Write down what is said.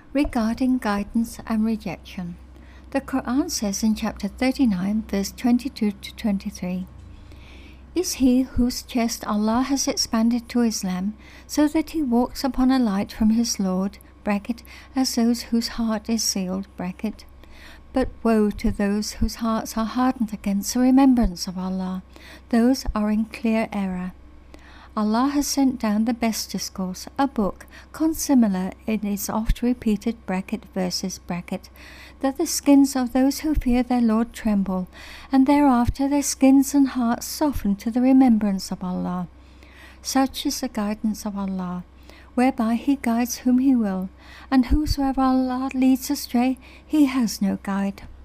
Regarding guidance and rejection, the Quran says in chapter 39, verse 22 to 23, "Is he whose chest Allah has expanded to Islam, so that he walks upon a light from his Lord, as those whose heart is sealed, but woe to those whose hearts are hardened against the remembrance of Allah. Those are in clear error. Allah has sent down the best discourse, a book, consimilar in its oft-repeated verses, that the skins of those who fear their Lord tremble, and thereafter their skins and hearts soften to the remembrance of Allah. Such is the guidance of Allah, whereby He guides whom He will, and whosoever Allah leads astray, He has no guide."